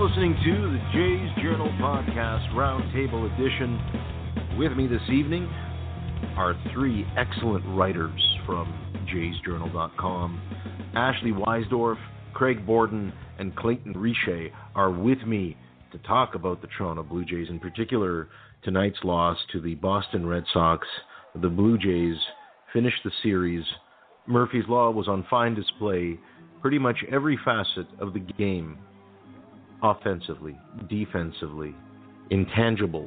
listening to the Jays Journal Podcast Roundtable Edition. With me this evening are three excellent writers from JaysJournal.com. Ashley Weisdorf, Craig Borden, and Clayton Richer are with me to talk about the Toronto Blue Jays, in particular tonight's loss to the Boston Red Sox. The Blue Jays finished the series. Murphy's Law was on fine display. Pretty much every facet of the game, offensively, defensively, intangibles,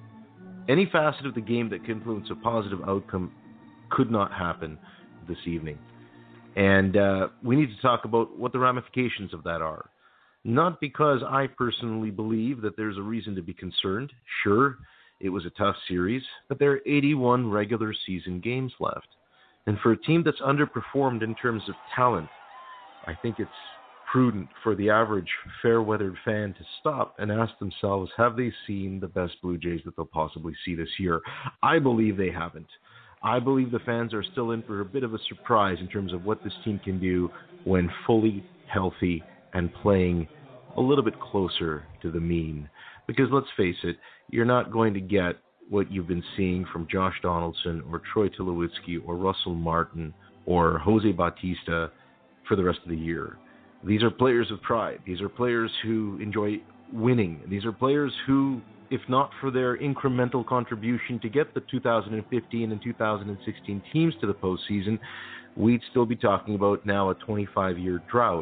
any facet of the game that could influence a positive outcome could not happen this evening. And we need to talk about what the ramifications of that are. Not because I personally believe that there's a reason to be concerned. Sure, it was a tough series, but there are 81 regular season games left. And for a team that's underperformed in terms of talent, I think it's prudent for the average fair-weathered fan to stop and ask themselves, have they seen the best Blue Jays that they'll possibly see this year? I believe they haven't. I believe the fans are still in for a bit of a surprise in terms of what this team can do when fully healthy and playing a little bit closer to the mean. Because let's face it, you're not going to get what you've been seeing from Josh Donaldson or Troy Tulowitzki or Russell Martin or Jose Bautista for the rest of the year. These are players of pride. These are players who enjoy winning. These are players who, if not for their incremental contribution to get the 2015 and 2016 teams to the postseason, we'd still be talking about now a 25-year drought.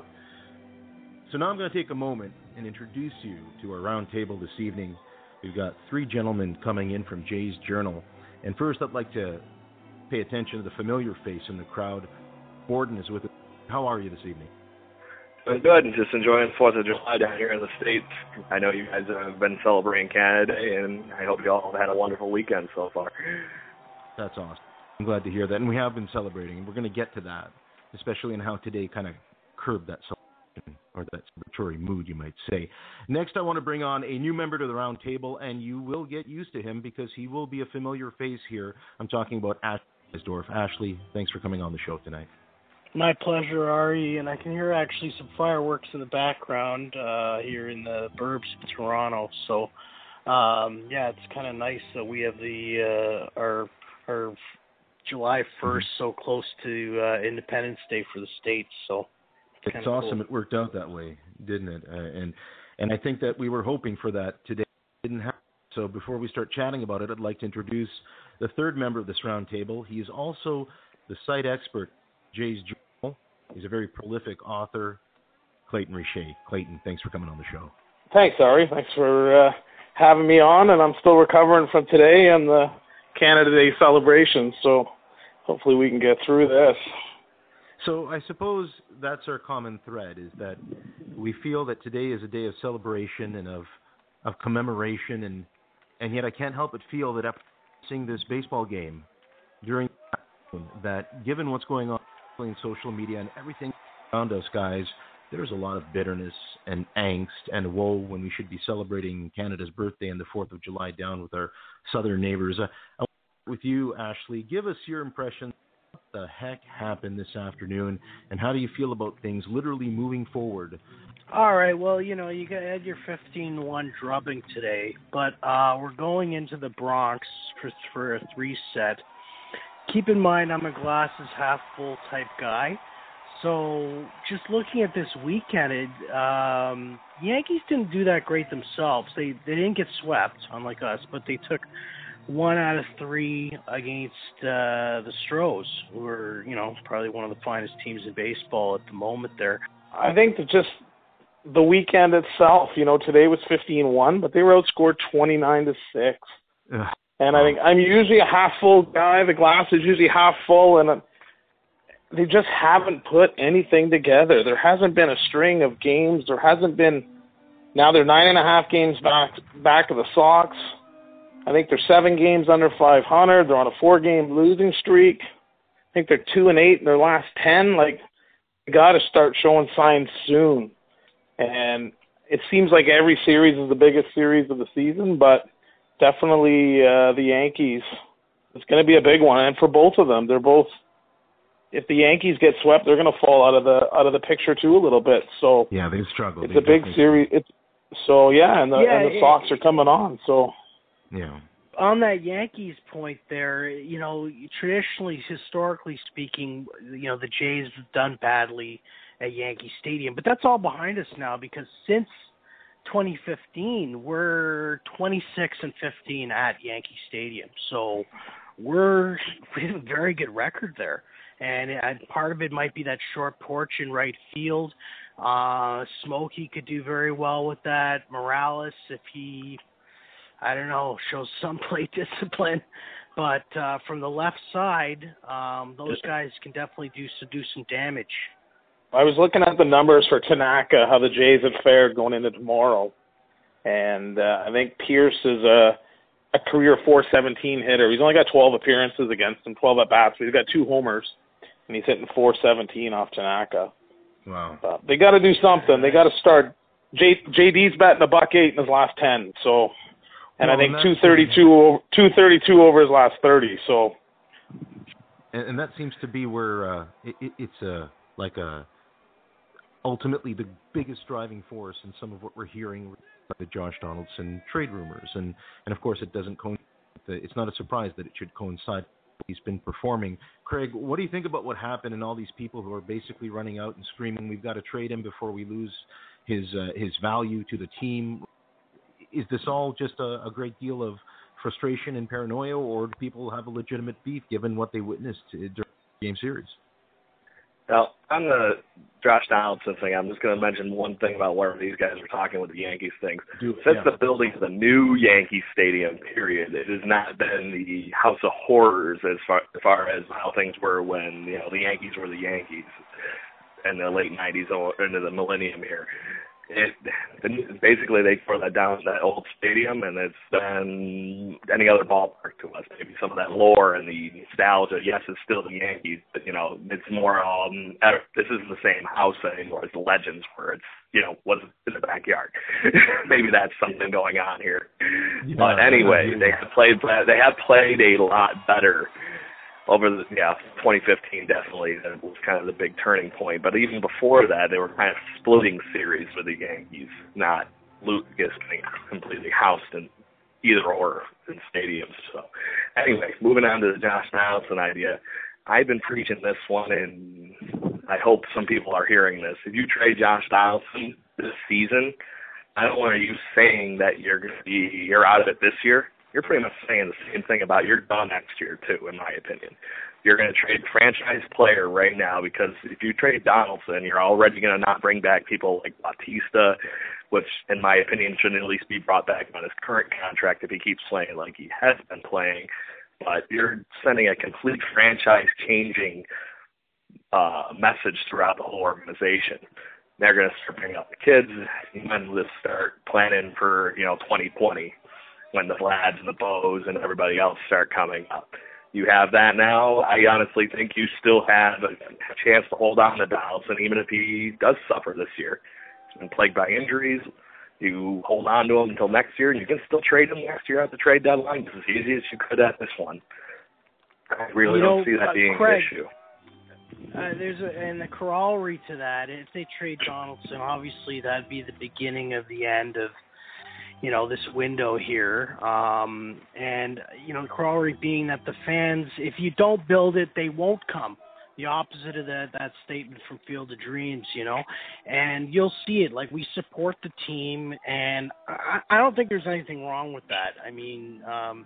So now I'm going to take a moment and introduce you to our round table this evening. We've got three gentlemen coming in from Jays Journal. And first, I'd like to pay attention to the familiar face in the crowd. Borden is with us. How are you this evening? Doing good. Just enjoying 4th of July down here in the States. I know you guys have been celebrating Canada Day, and I hope you all have had a wonderful weekend so far. That's awesome. I'm glad to hear that. And we have been celebrating, and we're going to get to that, especially in how today kind of curbed that celebration, or that celebratory mood, you might say. Next, I want to bring on a new member to the round table, and you will get used to him because he will be a familiar face here. I'm talking about Ashley Weisdorf. Ashley, thanks for coming on the show tonight. My pleasure, Ari, and I can hear actually some fireworks in the background here in the burbs of Toronto. So, it's kind of nice that we have our July 1st so close to Independence Day for the States. So it's awesome. Cool. It worked out that way, didn't it? And I think that we were hoping for that today. It didn't happen. So before we start chatting about it, I'd like to introduce the third member of this round table. He is also the site expert, Jays Journal. He's a very prolific author, Clayton Richer. Clayton, thanks for coming on the show. Thanks, Ari. Thanks for having me on, and I'm still recovering from today and the Canada Day celebration, so hopefully we can get through this. So I suppose that's our common thread, is that we feel that today is a day of celebration and of commemoration, and yet I can't help but feel that after seeing this baseball game during that, given what's going on in social media and everything around us, guys, there's a lot of bitterness and angst and woe when we should be celebrating Canada's birthday and the 4th of July down with our southern neighbors. I want to start with you, Ashley. Give us your impression. What the heck happened this afternoon, and how do you feel about things literally moving forward? All right, well, you had your 15-1 drubbing today, but we're going into the Bronx for a 3-set. Keep in mind, I'm a glasses half full type guy. So just looking at this weekend, Yankees didn't do that great themselves. They didn't get swept, unlike us, but they took 1 out of 3 against the Stros, who are, probably one of the finest teams in baseball at the moment there. I think that just the weekend itself, today was 15-1, but they were outscored 29-6. And I think I'm usually a half-full guy. The glass is usually half full, and they just haven't put anything together. There hasn't been a string of games. There hasn't been. Now they're 9.5 games back of the Sox. I think they're 7 games under 500. They're on a 4-game losing streak. I think they're 2-8 in their last 10. They got to start showing signs soon. And it seems like every series is the biggest series of the season, but definitely the Yankees, it's going to be a big one. And for both of them, they're both, if the Yankees get swept, they're going to fall out of the picture too a little bit. So yeah, they've struggled. It's a big series. So and the Sox are coming on. So yeah. On that Yankees point there, traditionally, historically speaking, the Jays have done badly at Yankee Stadium, but that's all behind us now because since 2015, we're 26-15 at Yankee Stadium. So we have a very good record there. And part of it might be that short porch in right field. Smokey could do very well with that. Morales, if he, shows some plate discipline. But from the left side, those guys can definitely do some damage. I was looking at the numbers for Tanaka, how the Jays have fared going into tomorrow. And I think Pierce is a career .417 hitter. He's only got 12 appearances against him, 12 at-bats, but he's got 2 homers. And he's hitting .417 off Tanaka. Wow. They got to do something. They got to start. JD's batting $1.08 in his last 10. So, and I think 232 over his last 30. So, and that seems to be where it's ultimately the biggest driving force in some of what we're hearing about the Josh Donaldson trade rumors, and of course it doesn't coincide. It's not a surprise that it should coincide. He's been performing. Craig, what do you think about what happened and all these people who are basically running out and screaming, "We've got to trade him before we lose his value to the team"? Is this all just a great deal of frustration and paranoia, or do people have a legitimate beef given what they witnessed during the game series? Now, on the Josh Donaldson thing, I'm just going to mention one thing about where these guys are talking with the Yankees things. Since the building of the new Yankee Stadium, period, it has not been the house of horrors as far as how things were when the Yankees were the Yankees in the late 90s or into the millennium here. Basically, they tore that down, that old stadium, and it's been any other ballpark to us. Maybe some of that lore and the nostalgia. Yes, it's still the Yankees, but it's more. This isn't the same house anymore as the Legends, where it's was in the backyard. Maybe that's something going on here. Yeah, but anyway, they have played a lot better. Over 2015 definitely, that was kind of the big turning point. But even before that, they were kind of splitting series with the Yankees, not Lucas getting completely housed in either or in stadiums. So anyway, moving on to the Josh Donaldson idea. I've been preaching this one, and I hope some people are hearing this. If you trade Josh Donaldson this season, I don't want you saying that you're out of it this year. You're pretty much saying the same thing about you're done next year, too, in my opinion. You're going to trade franchise player right now because if you trade Donaldson, you're already going to not bring back people like Bautista, which, in my opinion, shouldn't at least be brought back on his current contract if he keeps playing like he has been playing. But you're sending a complete franchise-changing message throughout the whole organization. They're going to start bringing up the kids. You might as well start planning for, 2020. When the Vlads and the Bows and everybody else start coming up. You have that now. I honestly think you still have a chance to hold on to Donaldson, even if he does suffer this year. He's been plagued by injuries. You hold on to him until next year, and you can still trade him next year at the trade deadline just as easy as you could at this one. I really don't see that being Craig, an issue. And the corollary to that, if they trade Donaldson, obviously that'd be the beginning of the end of this window here. And the corollary being that the fans, if you don't build it, they won't come. The opposite of that statement from Field of Dreams, and you'll see it. Like, we support the team, and I don't think there's anything wrong with that. I mean,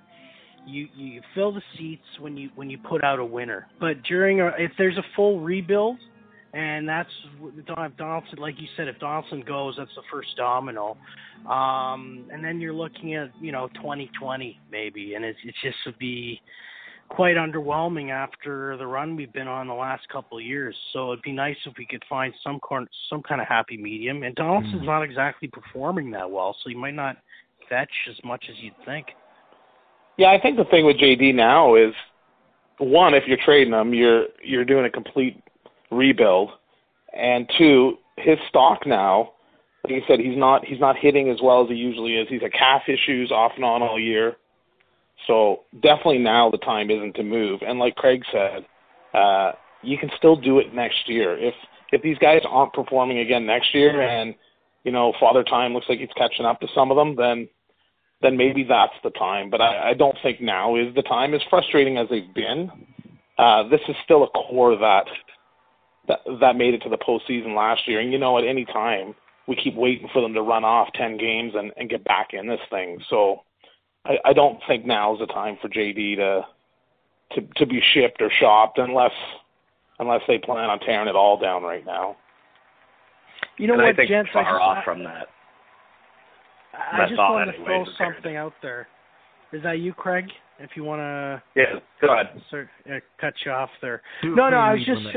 you fill the seats when you put out a winner. But if there's a full rebuild, and that's if Donaldson, like you said, if Donaldson goes, that's the first domino. And then you're looking at 2020 maybe, and it just would be quite underwhelming after the run we've been on the last couple of years. So it'd be nice if we could find some kind of happy medium. And Donaldson's not exactly performing that well, so he might not fetch as much as you'd think. Yeah, I think the thing with JD now is, one, if you're trading him, you're doing a complete rebuild, and two, his stock now, like you said, he's not hitting as well as he usually is. He's had calf issues off and on all year. So definitely now the time isn't to move. And like Craig said, you can still do it next year. If these guys aren't performing again next year and Father Time looks like he's catching up to some of them, then maybe that's the time. But I don't think now is the time. As frustrating as they've been, this is still a core that made it to the postseason last year. And, at any time, we keep waiting for them to run off 10 games and get back in this thing. So I don't think now is the time for JD to be shipped or shopped unless they plan on tearing it all down right now. You know and what, I think gents? far off from that. I just wanted to throw something out there. Is that you, Craig? If you want to... Yeah, go ahead. Cut you off there. No, I was just...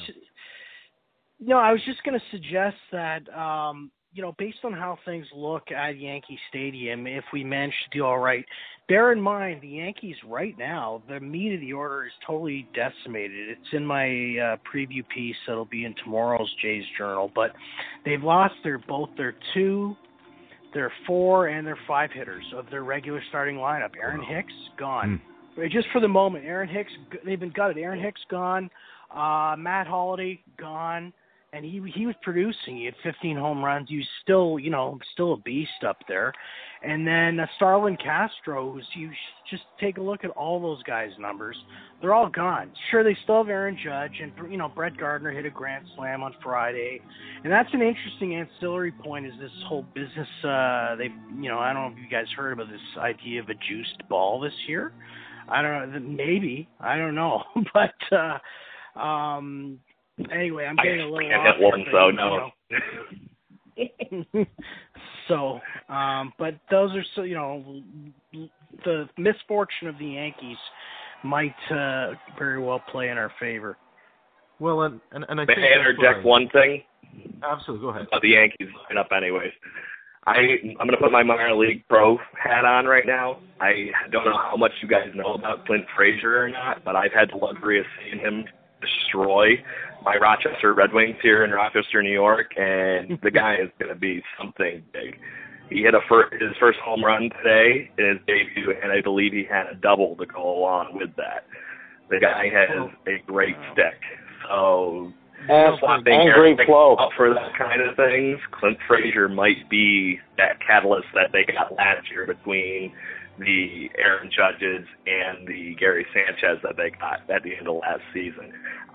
I was just going to suggest that, based on how things look at Yankee Stadium, if we manage to do all right, bear in mind the Yankees right now, the meat of the order is totally decimated. It's in my preview piece that'll be in tomorrow's Jays Journal, but they've lost both their 2, their 4, and their 5 hitters of their regular starting lineup. Aaron Hicks, gone. Just for the moment, they've been gutted. Aaron Hicks, gone. Matt Holliday, gone. And he was producing. He had 15 home runs. He was still a beast up there. And then Starlin Castro, you just take a look at all those guys' numbers. They're all gone. Sure, they still have Aaron Judge, and Brett Gardner hit a grand slam on Friday. And that's an interesting ancillary point. Is this whole business? I don't know if you guys heard about this idea of a juiced ball this year. I don't know. Maybe, I don't know, but. Anyway, I'm getting a little off. One, so no. So, but those are the misfortune of the Yankees might very well play in our favor. Well, and I think may I interject one thing? Absolutely, go ahead. About the Yankees lineup, anyways. I'm going to put my minor league pro hat on right now. I don't know how much you guys know about Clint Frazier or not, but I've had the luxury of seeing him destroy my Rochester Red Wings here in Rochester, New York, and the guy is going to be something big. He hit his first home run today in his debut, and I believe he had a double to go along with that. The guy has a great stick. So, and great flow up for that kind of things. Clint Frazier might be that catalyst that they got last year between the Aaron Judges and the Gary Sanchez that they got at the end of last season.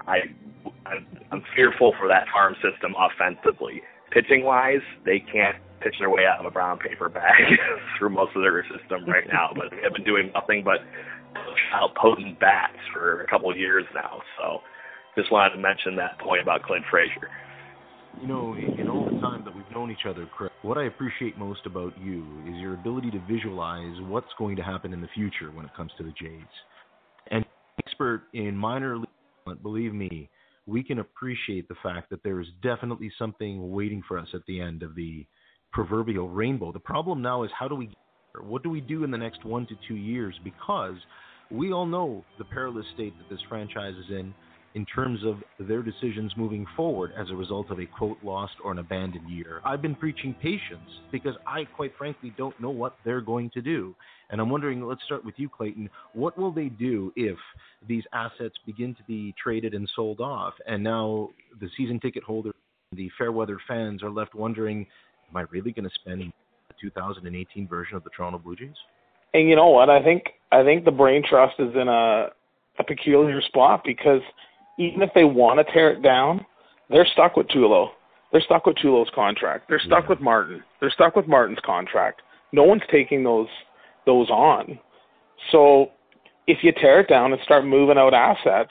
I'm fearful for that farm system offensively. Pitching-wise, they can't pitch their way out of a brown paper bag through most of their system right now, but they have been doing nothing but out potent bats for a couple of years now. So just wanted to mention that point about Clint Frazier. In all the time that we've known each other, Craig, what I appreciate most about you is your ability to visualize what's going to happen in the future when it comes to the Jays. And expert in minor league, believe me, we can appreciate the fact that there is definitely something waiting for us at the end of the proverbial rainbow. The problem now is what do we do in the next 1 to 2 years? Because we all know the perilous state that this franchise is in terms of their decisions moving forward as a result of a, quote, lost or an abandoned year. I've been preaching patience because I, quite frankly, don't know what they're going to do. And I'm wondering, let's start with you, Clayton. What will they do if these assets begin to be traded and sold off? And now the season ticket holders, the fair-weather fans are left wondering, am I really going to spend the 2018 version of the Toronto Blue Jays? And you know what? I think the Brain Trust is in a peculiar spot because even if they want to tear it down, they're stuck with Tulo. They're stuck with Tulo's contract. They're stuck with Martin. They're stuck with Martin's contract. No one's taking those on. So if you tear it down and start moving out assets,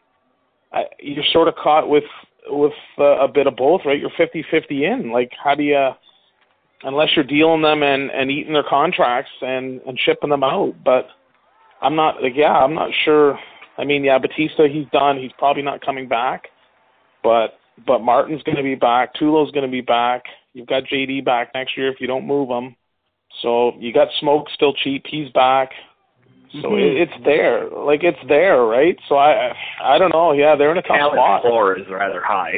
you're sort of caught with a bit of both, right? You're 50-50 in. Like, how do you, unless you're dealing them and eating their contracts and shipping them out. But I'm not sure. I mean, Batista, he's done. He's probably not coming back. But Martin's going to be back. Tulo's going to be back. You've got JD back next year if you don't move him. So you got Smoke still cheap. He's back. So it's there. Like, it's there, right? So I don't know. Yeah, they're in a tough spot. The floor is rather high.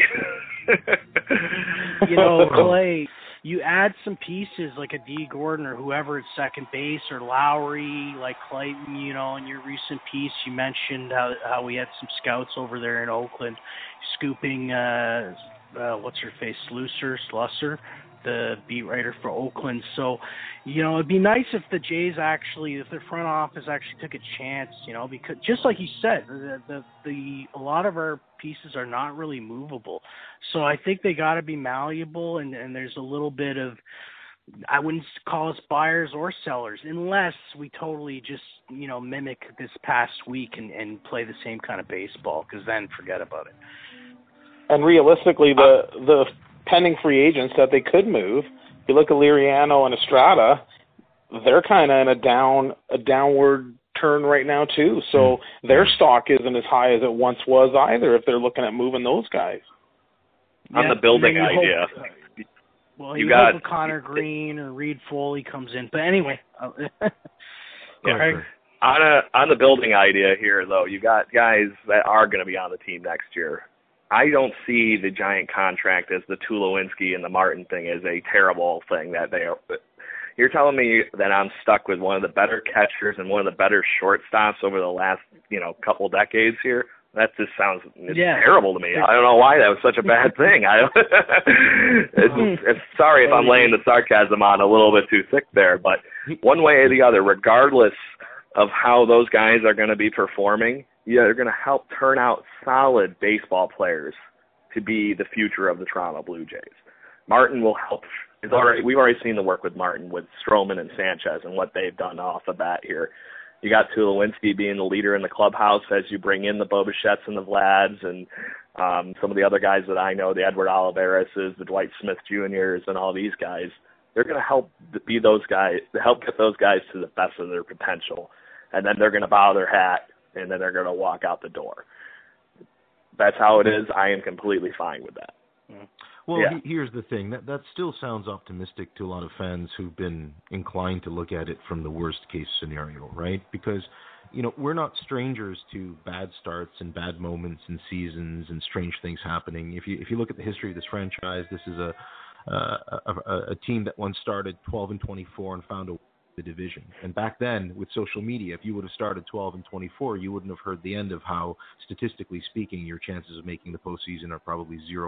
Clay, you add some pieces like a D. Gordon or whoever at second base or Lowry, like Clayton, in your recent piece, you mentioned how we had some scouts over there in Oakland scooping, what's her face, Slusser the beat writer for Oakland. So, it'd be nice if the Jays if their front office actually took a chance, because just like you said, a lot of our pieces are not really movable. So I think they got to be malleable, and there's a little bit of, I wouldn't call us buyers or sellers unless we totally just, mimic this past week and play the same kind of baseball, because then forget about it. And realistically, the pending free agents that they could move, you look at Liriano and Estrada, they're kind of in a downward turn right now too. So their stock isn't as high as it once was either if they're looking at moving those guys. On the building idea. Well, you got Connor Green or Reed Foley comes in, but anyway. On the building idea here, though, you got guys that are going to be on the team next year. I don't see the giant contract as the Tulowitzki and the Martin thing as a terrible thing that they are. You're telling me that I'm stuck with one of the better catchers and one of the better shortstops over the last, couple decades here? That just sounds terrible to me. I don't know why that was such a bad thing. Sorry if I'm laying the sarcasm on a little bit too thick there, but one way or the other, regardless of how those guys are going to be performing, they're going to help turn out solid baseball players to be the future of the Toronto Blue Jays. Martin will help. We've already seen the work with Martin, with Stroman and Sanchez, and what they've done off the bat here. You got Tulowitzki being the leader in the clubhouse as you bring in the Bobichets and the Vlads and some of the other guys that I know, the Edward Oliverases, the Dwight Smith Juniors, and all these guys. They're going to help be those guys, to help get those guys to the best of their potential. And then they're going to bow their hat, and then they're going to walk out the door. That's how it is. I am completely fine with that. Well, here's the thing. That still sounds optimistic to a lot of fans who've been inclined to look at it from the worst-case scenario, right? Because, we're not strangers to bad starts and bad moments and seasons and strange things happening. If you look at the history of this franchise, this is a team that once started 12-24 and found the division. And back then, with social media, if you would have started 12-24, you wouldn't have heard the end of how, statistically speaking, your chances of making the postseason are probably 0%.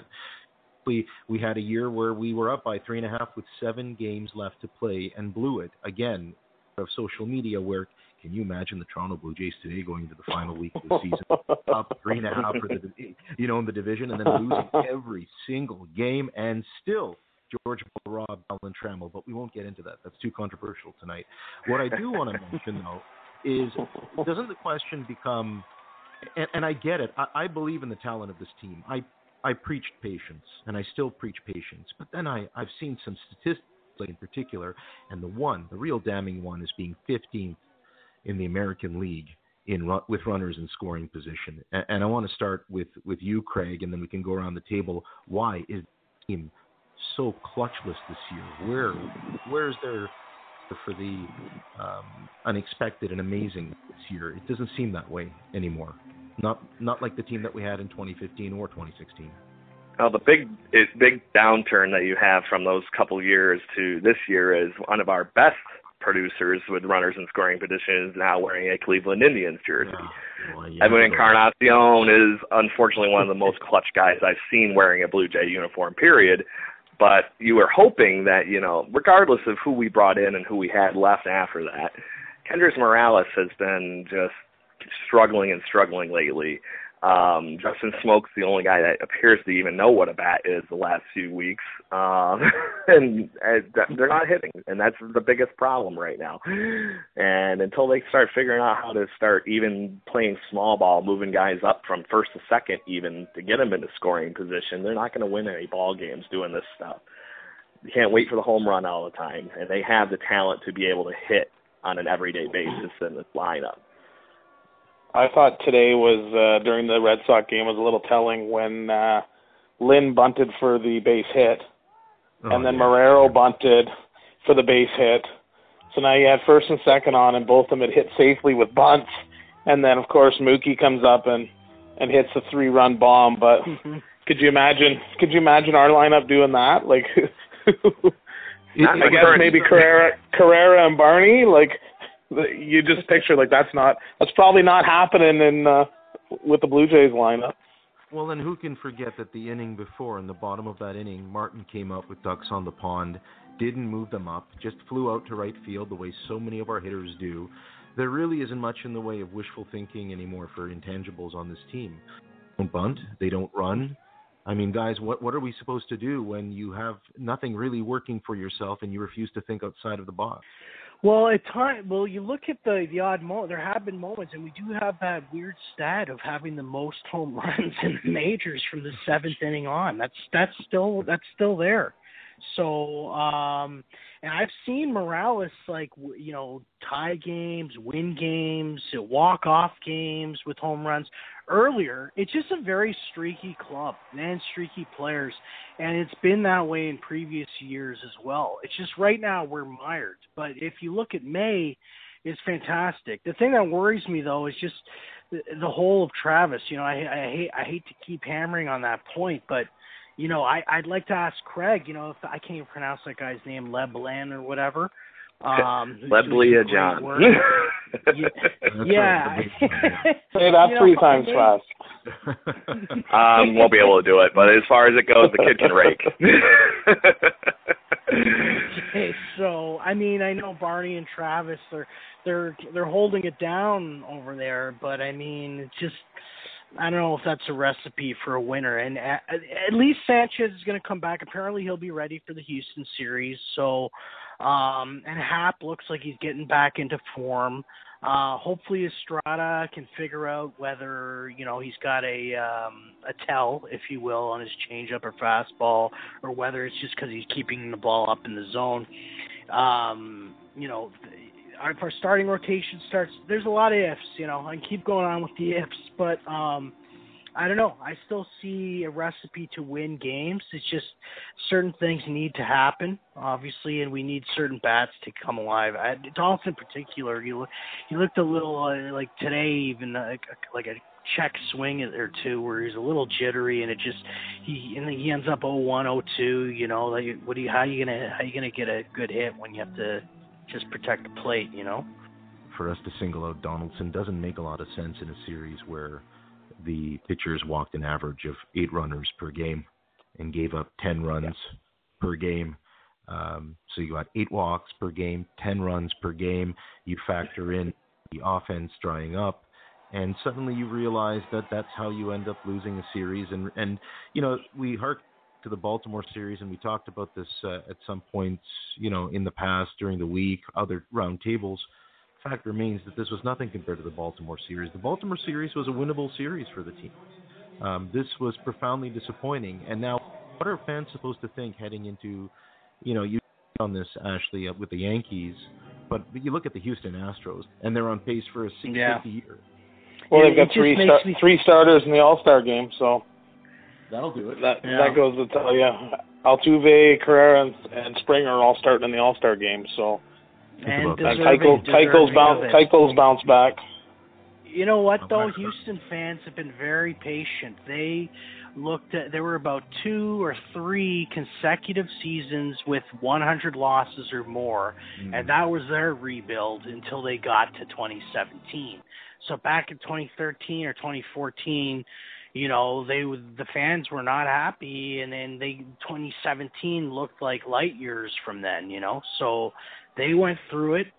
We had a year where we were up by 3.5 with 7 games left to play and blew it. Again, of social media, where can you imagine the Toronto Blue Jays today going into the final week of the season up 3.5 for in the division, and then losing every single game, and still George Rob, Alan Trammell, but we won't get into that. That's too controversial tonight. What I do want to mention, though, is doesn't the question become, and I get it, I believe in the talent of this team. I preached patience, and I still preach patience, but then I've seen some statistics in particular, and the real damning one is being 15th in the American League with runners in scoring position. And I want to start with you, Craig, and then we can go around the table. Why is the team so clutchless this year? Where is there for the unexpected and amazing this year? It doesn't seem that way anymore. Not like the team that we had in 2015 or 2016. Well, the big downturn that you have from those couple years to this year is one of our best producers with runners in scoring positions now wearing a Cleveland Indians jersey. Edwin Encarnacion is unfortunately one of the most clutch guys I've seen wearing a Blue Jay uniform, period. But you were hoping that, regardless of who we brought in and who we had left after that, Kendrys Morales has been just struggling lately. Justin Smoke's the only guy that appears to even know what a bat is the last few weeks. And they're not hitting, and that's the biggest problem right now. And until they start figuring out how to start even playing small ball, moving guys up from first to second even to get them into scoring position, they're not going to win any ball games doing this stuff. You can't wait for the home run all the time, and they have the talent to be able to hit on an everyday basis in this lineup. I thought today was, during the Red Sox game, was a little telling when Lynn bunted for the base hit, and then Marrero bunted for the base hit. So now you had first and second on, and both of them had hit safely with bunts. And then, of course, Mookie comes up and hits a 3-run bomb. But could you imagine our lineup doing that? Like, I guess maybe Carrera and Barney, like, you just picture like that's probably not happening with the Blue Jays lineup. Well, then who can forget that the inning before, in the bottom of that inning, Martin came up with ducks on the pond, didn't move them up, just flew out to right field the way so many of our hitters do. There really isn't much in the way of wishful thinking anymore for intangibles on this team. They don't bunt, they don't run. I mean, guys, what are we supposed to do when you have nothing really working for yourself and you refuse to think outside of the box? Well, at times, you look at the odd moment. There have been moments, and we do have that weird stat of having the most home runs in the majors from the seventh inning on. That's still there. So, and I've seen Morales tie games, win games, walk off games with home runs earlier. It's just a very streaky club and streaky players, and it's been that way in previous years as well. It's just right now we're mired. But if you look at May, it's fantastic. The thing that worries me though is just the whole of Travis. I hate to keep hammering on that point, but I'd like to ask Craig, if I can't even pronounce that guy's name, LeBlanc or whatever. Leblia John. Yeah. Say that 3 times fast. Won't be able to do it, but as far as it goes, the kid can rake. Okay, so I know Barney and Travis, they're holding it down over there, but it's just, I don't know if that's a recipe for a winner. And at least Sanchez is going to come back. Apparently he'll be ready for the Houston series. So, and Happ looks like he's getting back into form. Hopefully Estrada can figure out whether, he's got a tell, if you will, on his changeup or fastball, or whether it's just because he's keeping the ball up in the zone. If our starting rotation starts, there's a lot of ifs, I can keep going on with the ifs, but I don't know. I still see a recipe to win games. It's just certain things need to happen, obviously, and we need certain bats to come alive. Donaldson in particular, he looked a little like today, even like a check swing or two where he's a little jittery, and he ends up 0-1, 0-2. How are you gonna get a good hit when you have to just protect the plate, For us to single out Donaldson doesn't make a lot of sense in a series where the pitchers walked an average of 8 runners per game and gave up 10 runs per game. So you got 8 walks per game, 10 runs per game. You factor in the offense drying up, and suddenly you realize that that's how you end up losing a series. And we hark to the Baltimore series, and we talked about this at some points, in the past, during the week, other round tables. Fact remains that this was nothing compared to the Baltimore series. The Baltimore series was a winnable series for the team. This was profoundly disappointing. And now, what are fans supposed to think heading into, you on this, Ashley, with the Yankees, but you look at the Houston Astros, and they're on pace for a 650 year. Well, they've got 3 starters in the All-Star game, so that'll do it. That goes to tell you. Altuve, Carrera, and Springer are all starting in the All-Star game, so. And Keuchel's bounced back. You know what, though? Houston fans have been very patient. They there were about 2 or 3 consecutive seasons with 100 losses or more, and that was their rebuild until they got to 2017. So back in 2013 or 2014, the fans were not happy, and then 2017 looked like light years from then, so they went through it,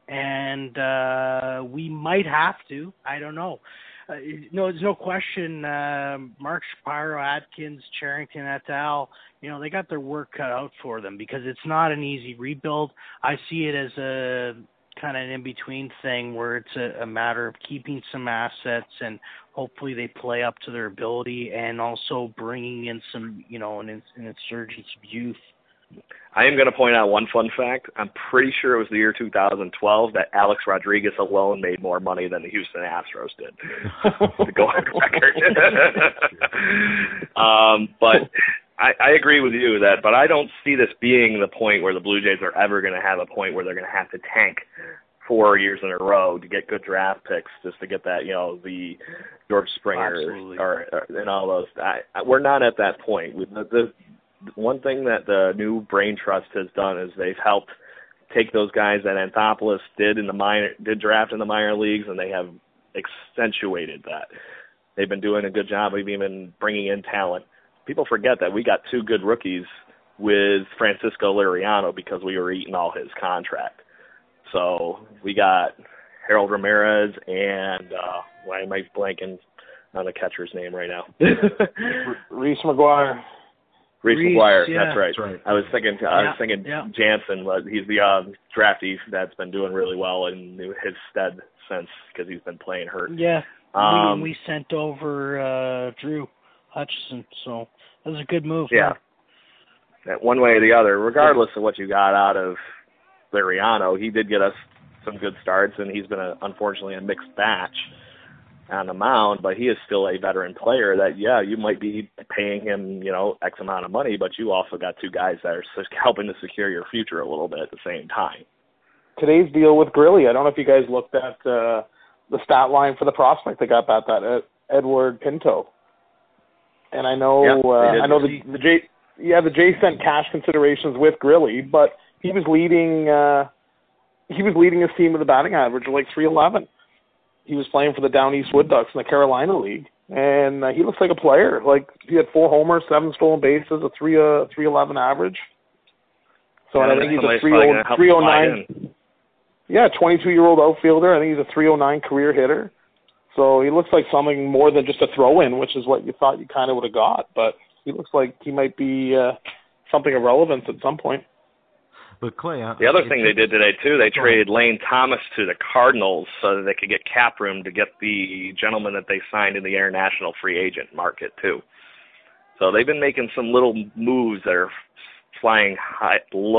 and we might have to. I don't know. There's no question. Mark Shapiro, Atkins, Charrington, et al., they got their work cut out for them because it's not an easy rebuild. I see it as a kind of an in-between thing where it's a matter of keeping some assets and hopefully they play up to their ability, and also bringing in some, an insurgence of youth. I am going to point out one fun fact. I'm pretty sure it was the year 2012 that Alex Rodriguez alone made more money than the Houston Astros did, to go on record. But I agree with you but I don't see this being the point where the Blue Jays are ever going to have a point where they're going to have to tank 4 years in a row to get good draft picks just to get that, the George Springer or and all those. We're not at that point. The one thing that the new Brain Trust has done is they've helped take those guys that Anthopoulos did draft in the minor leagues, and they have accentuated that. They've been doing a good job of even bringing in talent. People forget that we got 2 good rookies with Francisco Liriano because we were eating all his contract. So we got Harold Ramirez and why am I blanking on the catcher's name right now? Reese McGuire. Reese McGuire, yeah. that's right. That's right. I was thinking Jansen, but he's the draftee that's been doing really well in his stead since because he's been playing hurt. Yeah, we sent over Drew Hutchison, so that was a good move. Yeah, one way or the other, regardless of what you got out of Liriano, he did get us some good starts, and he's been unfortunately a mixed batch on the mound, but he is still a veteran player that, you might be paying him, X amount of money, but you also got 2 guys that are helping to secure your future a little bit at the same time. Today's deal with Grilly, I don't know if you guys looked at the stat line for the prospect that got that Edward Pinto. And I know, the Jays sent cash considerations with Grilly, but he was leading his team with a batting average of like .311. He was playing for the Down East Wood Ducks in the Carolina League, and he looks like a player. Like, he had 4 homers, 7 stolen bases, a .311 average. So I think he's a 309. Yeah, 22-year-old outfielder. I think he's a .309 career hitter. So he looks like something more than just a throw-in, which is what you thought you kind of would have got. But he looks like he might be something of relevance at some point. But Clay, the other thing they did today, too, they traded Lane Thomas to the Cardinals so that they could get cap room to get the gentleman that they signed in the international free agent market, too. So they've been making some little moves that are flying high,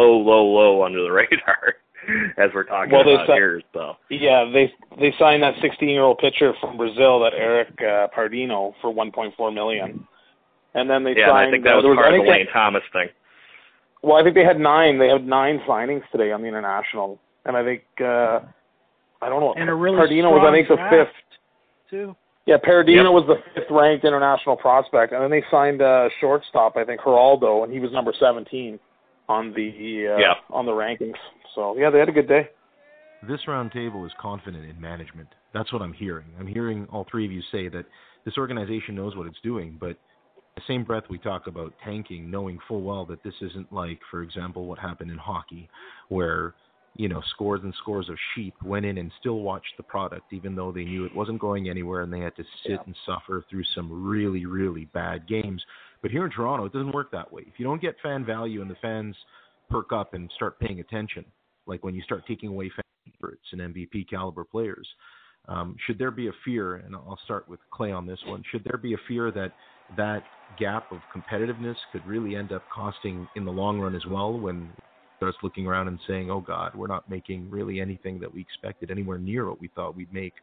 low under the radar as we're talking about here. So. Yeah, they signed that 16-year-old pitcher from Brazil, that Eric Pardino, for $1.4 million. And then they signed... I think that was part of the Lane Thomas thing. Well, I think they had 9. They had 9 signings today on the international, and I think I don't know. And a really Pardino was, I think, the 5th. Too. Yeah, Pardino was the 5th ranked international prospect, and then they signed a shortstop, I think, Geraldo, and he was number 17 on the on the rankings. So they had a good day. This roundtable is confident in management. That's what I'm hearing. I'm hearing all 3 of you say that this organization knows what it's doing, but the same breath we talk about tanking, knowing full well that this isn't like, for example, what happened in hockey, where, scores and scores of sheep went in and still watched the product, even though they knew it wasn't going anywhere and they had to sit and suffer through some really, really bad games. But here in Toronto, it doesn't work that way. If you don't get fan value and the fans perk up and start paying attention, like when you start taking away fan favorites and MVP caliber players, should there be a fear, and I'll start with Clay on this one, should there be a fear that gap of competitiveness could really end up costing in the long run as well, when starts looking around and saying, oh God, we're not making really anything that we expected anywhere near what we thought we'd make?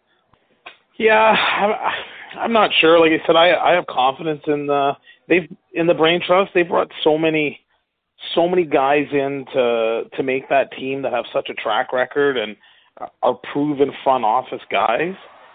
Yeah, I'm not sure. Like I said, I have confidence in the Brain Trust. They brought so many guys in to make that team that have such a track record and are proven front office guys.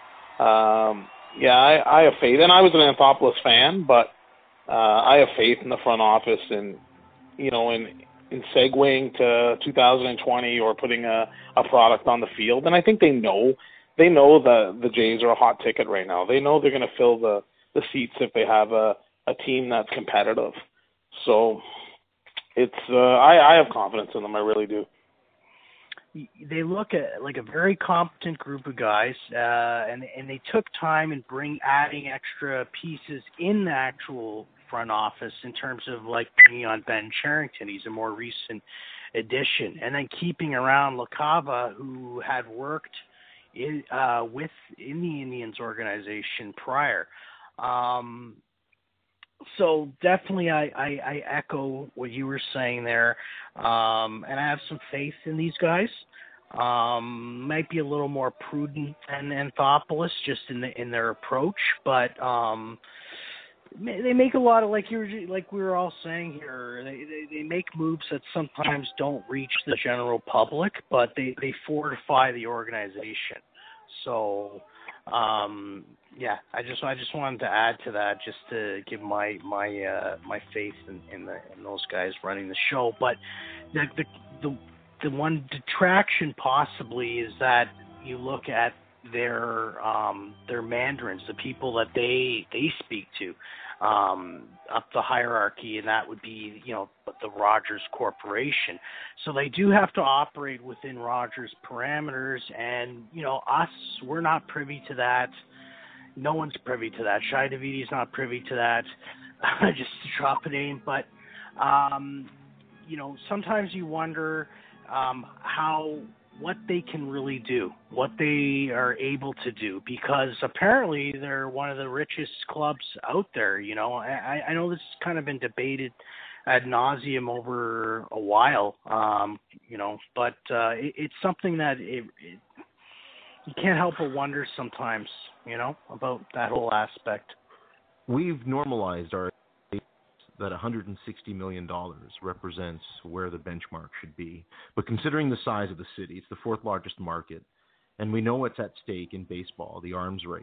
I have faith, and I was an Anthopoulos fan, but I have faith in the front office and in segueing to 2020 or putting a product on the field. And I think they know that the Jays are a hot ticket right now. They know they're going to fill the seats if they have a team that's competitive. So it's I have confidence in them. I really do. They look at like a very competent group of guys, and they took time in adding extra pieces in the actual front office in terms of like bringing on Ben Cherington. He's a more recent addition, and then keeping around LaCava, who had worked in the Indians organization prior. So definitely I echo what you were saying there, and I have some faith in these guys. Might be a little more prudent than Anthopoulos just in their approach, but they make a lot of, like we were all saying here, they make moves that sometimes don't reach the general public, but they fortify the organization. So I just wanted to add to that, just to give my faith in those guys running the show. But the one detraction possibly is that you look at their mandarins, the people that they speak to, up the hierarchy, and that would be, the Rogers Corporation. So they do have to operate within Rogers parameters, and, us, we're not privy to that. No one's privy to that. Shai Davidi's not privy to that, just to drop a name. But, sometimes you wonder what they can really do, what they are able to do, because apparently they're one of the richest clubs out there. I know this has kind of been debated ad nauseum over a while, but it's something that you can't help but wonder sometimes, about that whole aspect. We've normalized our that $160 million represents where the benchmark should be. But considering the size of the city, it's the fourth largest market, and we know what's at stake in baseball, the arms race.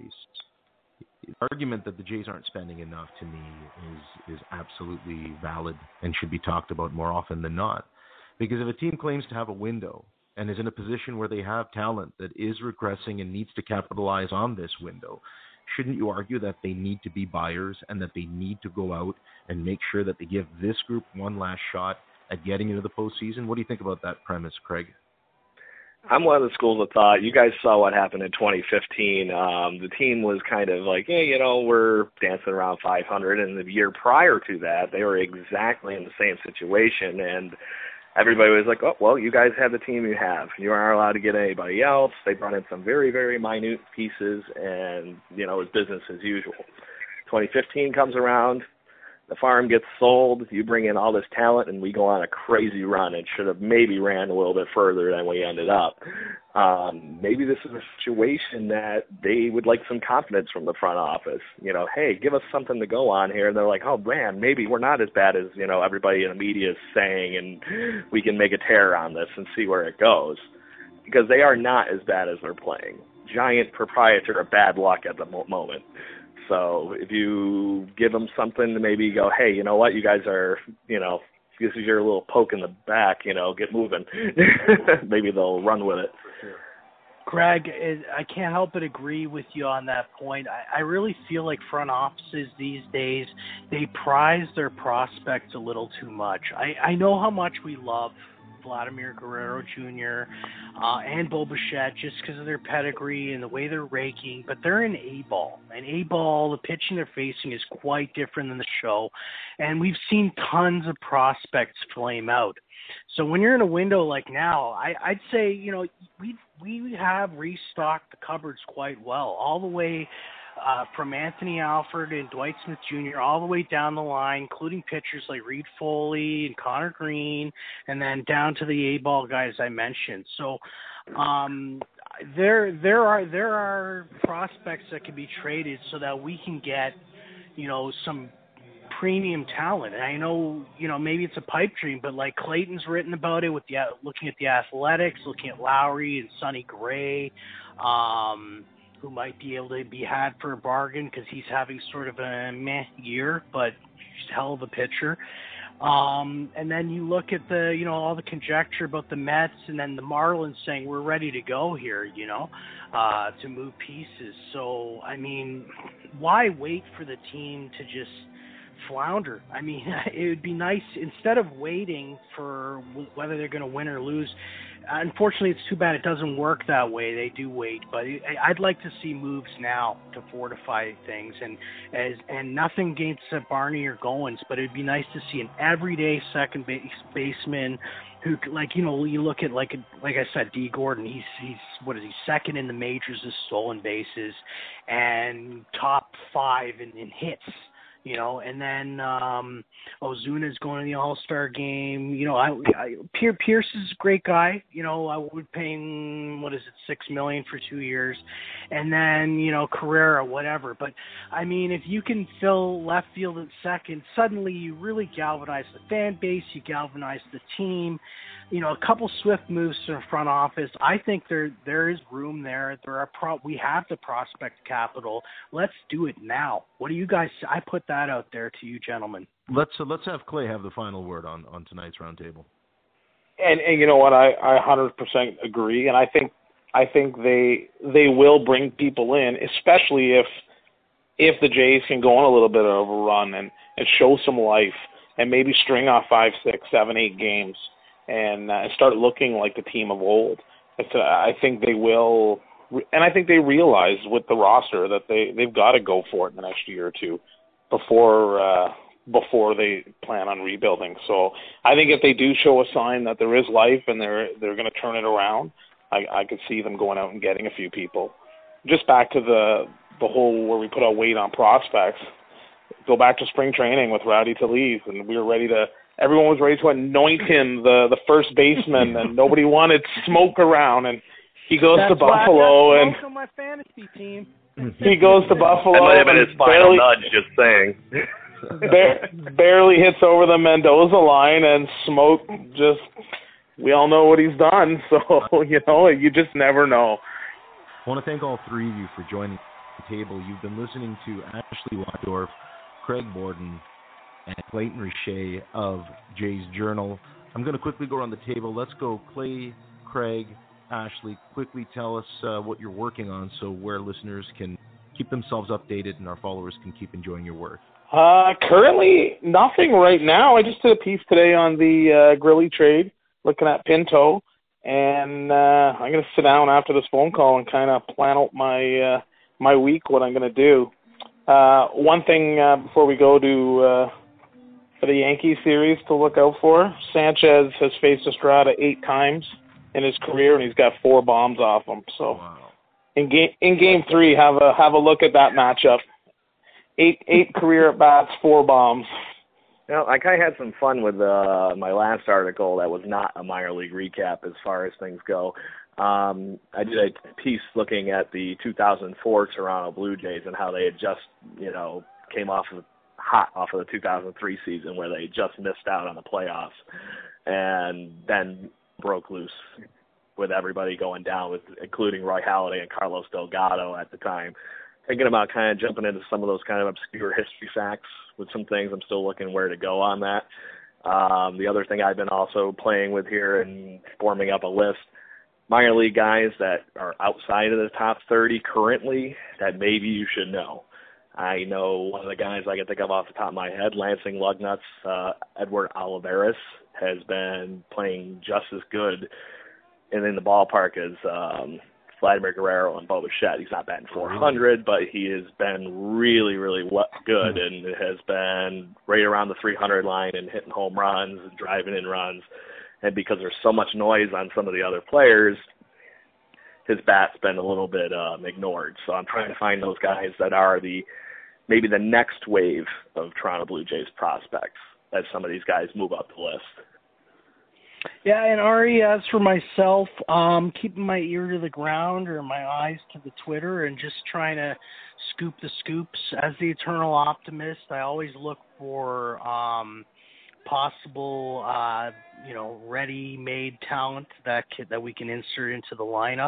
The argument that the Jays aren't spending enough, to me, is absolutely valid and should be talked about more often than not. Because if a team claims to have a window and is in a position where they have talent that is regressing and needs to capitalize on this window, shouldn't you argue that they need to be buyers and that they need to go out and make sure that they give this group one last shot at getting into the postseason? What do you think about that premise, Craig? I'm one of the schools of thought. You guys saw what happened in 2015. The team was kind of like, we're dancing around 500. And the year prior to that, they were exactly in the same situation. And everybody was like, oh, well, you guys have the team you have. You aren't allowed to get anybody else. They brought in some very, very minute pieces, and, it was business as usual. 2015 comes around. The farm gets sold. You bring in all this talent, and we go on a crazy run. It should have maybe ran a little bit further than we ended up. Maybe this is a situation that they would like some confidence from the front office. Hey, give us something to go on here. And they're like, oh, man, maybe we're not as bad as, everybody in the media is saying, and we can make a tear on this and see where it goes. Because they are not as bad as they're playing. Giant proprietor of bad luck at the moment. So if you give them something to maybe go, hey, you know what, you guys are, this is your little poke in the back, get moving. Maybe they'll run with it. Greg, I can't help but agree with you on that point. I really feel like front offices these days, they prize their prospects a little too much. I know how much we love Vladimir Guerrero Jr. And Bo Bichette just because of their pedigree and the way they're raking, but they're in A-ball. And A-ball, the pitching they're facing is quite different than the show. And we've seen tons of prospects flame out. So when you're in a window like now, I'd say, we have restocked the cupboards quite well, all the way from Anthony Alford and Dwight Smith Jr. all the way down the line, including pitchers like Reed Foley and Connor Green, and then down to the A-ball guys I mentioned. So there are prospects that can be traded so that we can get, some premium talent. And I know, maybe it's a pipe dream, but like Clayton's written about it with looking at the Athletics, looking at Lowry and Sonny Gray, who might be able to be had for a bargain because he's having sort of a meh year, but he's a hell of a pitcher. And then you look at the, all the conjecture about the Mets and then the Marlins saying we're ready to go here, to move pieces. So, I mean, why wait for the team to just flounder? I mean, it would be nice, instead of waiting for whether they're going to win or lose. Unfortunately, it's too bad it doesn't work that way. They do wait, but I'd like to see moves now to fortify things, and nothing against Barney or Goins, but it'd be nice to see an everyday second baseman who, you look at like I said, D. Gordon. He's what is he, second in the majors as stolen bases, and top 5 in hits. And then Ozuna's going to the All-Star game. Pierce is a great guy. I would pay him, $6 million for 2 years. And then, Carrera, whatever. But, I mean, if you can fill left field at second, suddenly you really galvanize the fan base, you galvanize the team. A couple swift moves to the front office. I think there is room there. We have the prospect capital. Let's do it now. What do you guys? I put that out there to you, gentlemen. Let's have Clay have the final word on tonight's roundtable. And you know what? I 100% agree. And I think I think they will bring people in, especially if the Jays can go on a little bit of a run and show some life and maybe string off 5, 6, 7, 8 games and start looking like the team of old. I think they will, and I think they realize with the roster that they've got to go for it in the next year or two before they plan on rebuilding. So I think if they do show a sign that there is life and they're going to turn it around, I could see them going out and getting a few people. Just back to the whole where we put our weight on prospects. Go back to spring training with Rowdy Tellez, and everyone was ready to anoint him the first baseman, and nobody wanted smoke around. And he goes to Buffalo, and on my fantasy team. He goes to Buffalo. That might have been his final nudge, just saying. barely hits over the Mendoza line, and smoke just. We all know what he's done, so you just never know. I want to thank all three of you for joining the table. You've been listening to Ashley Wondorf, Craig Borden, and Clayton Richer of Jays Journal. I'm going to quickly go around the table. Let's go Clay, Craig, Ashley. Quickly tell us what you're working on so where listeners can keep themselves updated and our followers can keep enjoying your work. Currently, nothing right now. I just did a piece today on the Grilly trade, looking at Pinto, and I'm going to sit down after this phone call and kind of plan out my week, what I'm going to do. One thing before we go to for the Yankee series to look out for, Sanchez has faced Estrada 8 times in his career, and he's got 4 bombs off him. So wow. in game 3, have a look at that matchup. 8 career at bats, 4 bombs. I kind of had some fun with my last article that was not a minor league recap as far as things go. I did a piece looking at the 2004 Toronto Blue Jays and how they had just, came hot off of the 2003 season where they just missed out on the playoffs and then broke loose with everybody going down, including Roy Halladay and Carlos Delgado at the time. Thinking about kind of jumping into some of those kind of obscure history facts with some things. I'm still looking where to go on that. The other thing I've been also playing with here and forming up a list, minor league guys that are outside of the top 30 currently that maybe you should know. I know one of the guys I can think of off the top of my head, Lansing Lugnuts, Edward Olivares, has been playing just as good and in the ballpark as Vladimir Guerrero and Bo Bichette. He's not batting 400, but he has been really, really good and has been right around the 300 line and hitting home runs and driving in runs. And because there's so much noise on some of the other players, his bat's been a little bit ignored. So I'm trying to find those guys that are maybe the next wave of Toronto Blue Jays prospects as some of these guys move up the list. Yeah, and Ari, as for myself, keeping my ear to the ground or my eyes to the Twitter and just trying to scoop the scoops. As the eternal optimist, I always look for possible, ready-made talent that we can insert into the lineup.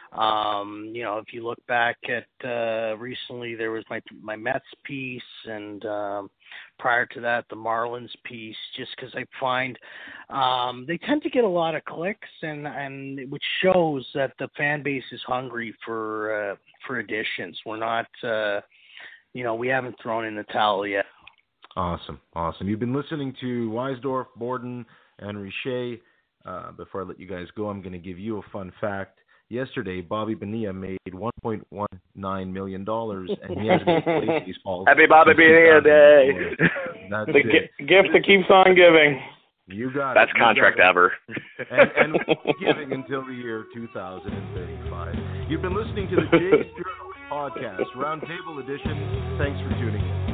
If you look back at recently, there was my Mets piece, and prior to that, the Marlins piece. Just because I find they tend to get a lot of clicks, and which shows that the fan base is hungry for additions. We're not, we haven't thrown in the towel yet. Awesome. You've been listening to Weisdorf, Borden, and Richer. Before I let you guys go, I'm going to give you a fun fact. Yesterday, Bobby Bonilla made $1.19 million, and he hasn't played baseball. Happy Bobby Bonilla Day! That's the gift that keeps on giving. You got Best contract ever. And giving until the year 2035. You've been listening to the Jays Journal Podcast, Roundtable Edition. Thanks for tuning in.